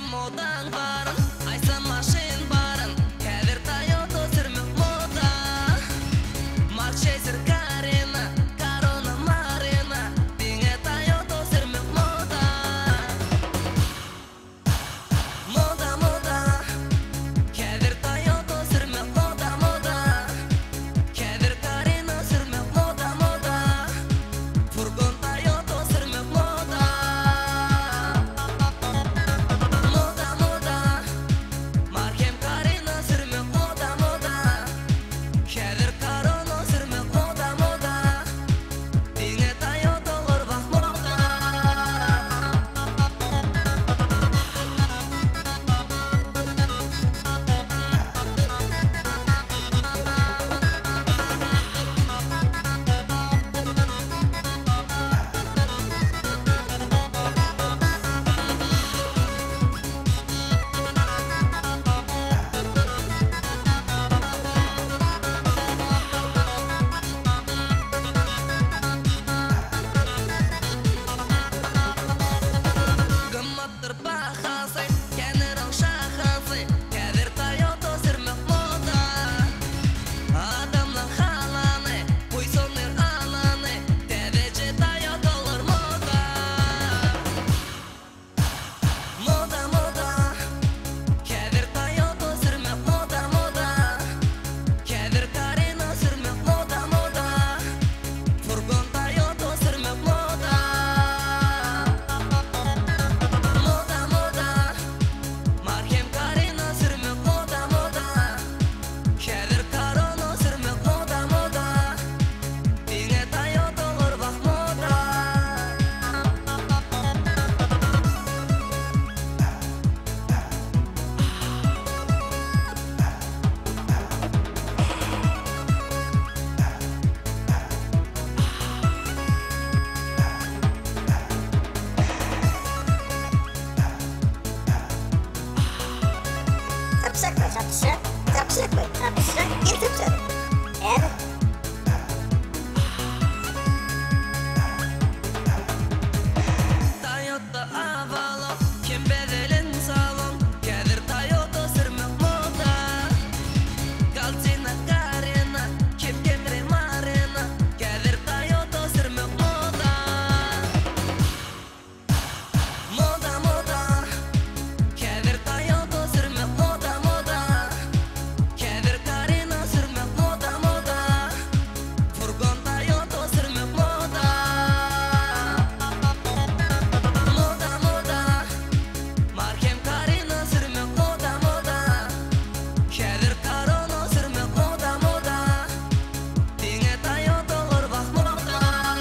modan barın, aysan maşin barın. Kadir Toyota sürmek moda. Mark Chaser Karina, Corona Marina. Dinge Toyota sürmek moda. Moda moda. Kadir Toyota sürmek moda moda. Kadir Karina sürmek moda moda. Furgon Toyota sürmek moda. Moda moda. Markem Karina sürmek moda moda. Kadir Corona sürmek moda moda. Dinge Toyota'lar bak moda. Gımmattır bahası, kenarın şahası. Kadir Toyota sürmek moda. Adamlar halanı, koysunlar alanı. TVC Toyota'lar moda. Moda moda. Kadir Toyota sürmek moda moda. Kadir Karina sürmek moda moda. Furgon Toyota sürmek moda. Moda moda. Markem Karina sürmek moda moda. Kadir Corona sürmek moda moda. Dinge Toyota'lar bak moda. Zapszak mı? Zapszak. Zapszak mı? Zapszak. Gel zapszak. Evet. Toyota Avalon, kim bedelin salon. Kadir Toyota sürmek moda. Galtina Karina, kim Camry Marina. Kadir Toyota sürmek moda. Moda moda. Kadir Toyota sürmek moda moda. Kadir Karina sürmek moda moda. Furgon Toyota sürmek moda. Moda moda. Markem Karina sürmek moda moda. Kadir Corona sürmek moda moda. Dinge Toyota'lar bak moda.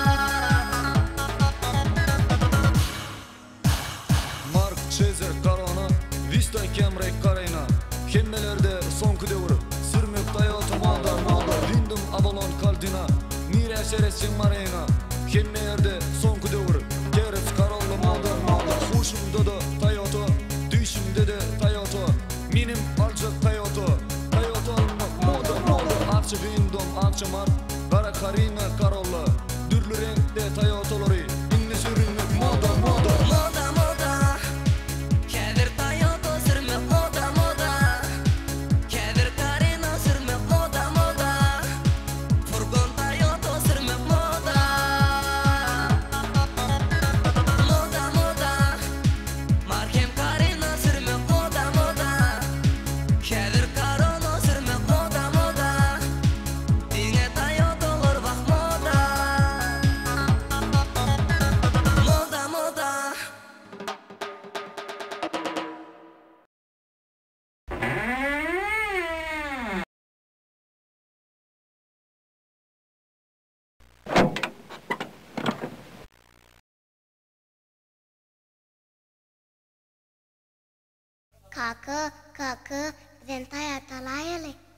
Mark Chaser Corona, Vista Camry Karina. Hemmelerde sonku devri. Sürmek Toyota moda moda. Windom Avalon Galtina, Mira Ceres Marina. Hemmellerde sonku devri. Keres Corolla moda moda. Hoşumda da Toyota, düşümde de Toyota. Minim alçak Toyota. Toyota almak moda moda. Akça Windom, akça Mark, Kara Karina Corolla. Dürlü renkte Toyota'ları. İnne sürmek moda moda. Moda moda. Kadir Toyota sürmek moda moda. Kadir Karina sürmek moda moda. Furgon Toyota sürmek moda. Moda moda. Markem Karina sürmek moda moda. Kadir Corona sürmek moda moda. Dinge Toyota'lar bak moda. Moda moda. Kakı, kakı, ben Toyota'layılı.